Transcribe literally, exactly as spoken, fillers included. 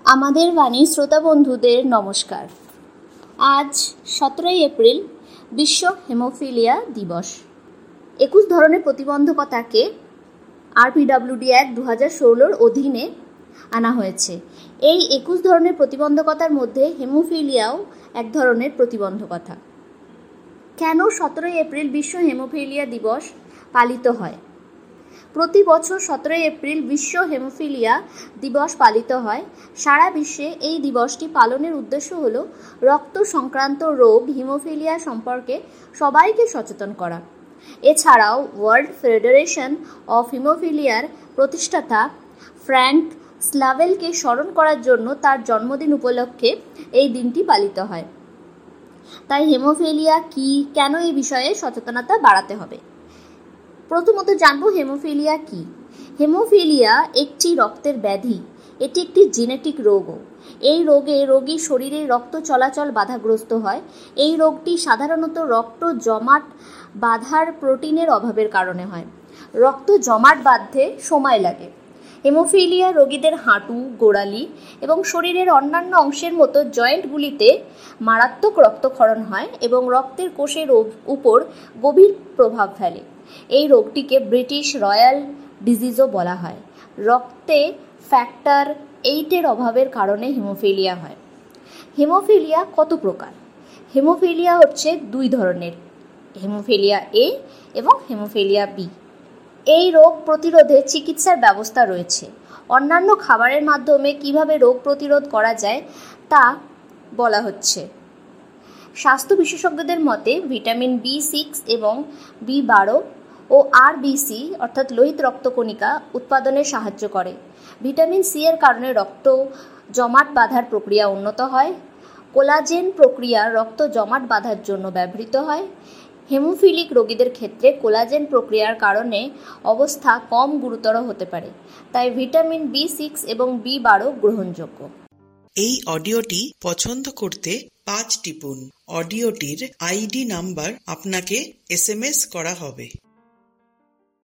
আমাদের বাণীর শ্রোতা বন্ধুদের নমস্কার। আজ সতেরোই এপ্রিল বিশ্ব হেমোফিলিয়া দিবস। একুশ ধরনের প্রতিবন্ধকতাকে আরপিডব্লিউডি অ্যাক্ট দু হাজার ষোলোর অধীনে আনা হয়েছে। এই একুশ ধরনের প্রতিবন্ধকতার মধ্যে হেমোফিলিয়াও এক ধরনের প্রতিবন্ধকতা। কেন সতেরোই এপ্রিল বিশ্ব হেমোফিলিয়া দিবস পালিত হয়? প্রতি বছর সতেরোই এপ্রিল বিশ্ব হেমোফিলিয়া দিবস পালিত হয়। সারা বিশ্বে এই দিবসটি পালনের উদ্দেশ্য হল রক্ত সংক্রান্ত রোগ হিমোফিলিয়া সম্পর্কে সবাইকে সচেতন করা। এছাড়াও ওয়ার্ল্ড ফেডারেশন অফ হিমোফিলিয়ার প্রতিষ্ঠাতা ফ্র্যাঙ্ক স্লাভেলকে স্মরণ করার জন্য তার জন্মদিন উপলক্ষে এই দিনটি পালিত হয়। তাই হেমোফিলিয়া কী, কেন এই বিষয়ে সচেতনতা বাড়াতে হবে। প্রথমত জানব হেমোফিলিয়া কী। হেমোফিলিয়া একটি রক্তের ব্যাধি। এটি একটি জেনেটিক রোগও। এই রোগে রোগীর শরীরে রক্ত চলাচল বাধাগ্রস্ত হয়। এই রোগটি সাধারণত রক্ত জমাট বাঁধার প্রোটিনের অভাবের কারণে হয়। রক্ত জমাট বাঁধতে সময় লাগে। হেমোফিলিয়া রোগীদের হাঁটু, গোড়ালি এবং শরীরের অন্যান্য অংশের মতো জয়েন্টগুলিতে মারাত্মক রক্তক্ষরণ হয় এবং রক্তের কোষের উপর গভীর প্রভাব ফেলে। এই রোগটিকে ব্রিটিশ রয়্যাল ডিজিজও বলা হয়। রক্তে ফ্যাক্টর এইটের অভাবের কারণে হেমোফিলিয়া হয়। হেমোফিলিয়া কত প্রকার? হেমোফিলিয়া হচ্ছে দুই ধরনের, হেমোফিলিয়া এ এবং হেমোফিলিয়া বি। এই রোগ প্রতিরোধে চিকিৎসার ব্যবস্থা রয়েছে। অন্যান্য খাবারের মাধ্যমে কিভাবে রোগ প্রতিরোধ করা যায় তা বলা হচ্ছে। স্বাস্থ্য বিশেষজ্ঞদের মতে ভিটামিন বি সিক্স এবং বি বারো ও আরবিসি অর্থাৎ লোহিত রক্তকণিকা উৎপাদনে সাহায্য করে। ভিটামিন সি এর কারণে রক্ত জমাট বাঁধার প্রক্রিয়া উন্নত হয়। কোলাজেন প্রক্রিয়া রক্ত জমাট বাঁধার জন্য ব্যবহৃত হয়। হেমোফিলিক রোগীদের ক্ষেত্রে কোলাজেন প্রক্রিয়ার কারণে অবস্থা কম গুরুতর হতে পারে। তাই ভিটামিন বি সিক্স এবং বি বারো গ্রহণযোগ্য। এই অডিওটি পছন্দ করতে পাঁচ টিপুন। অডিওটির আইডি নাম্বার আপনাকে এস এম এস করা হবে।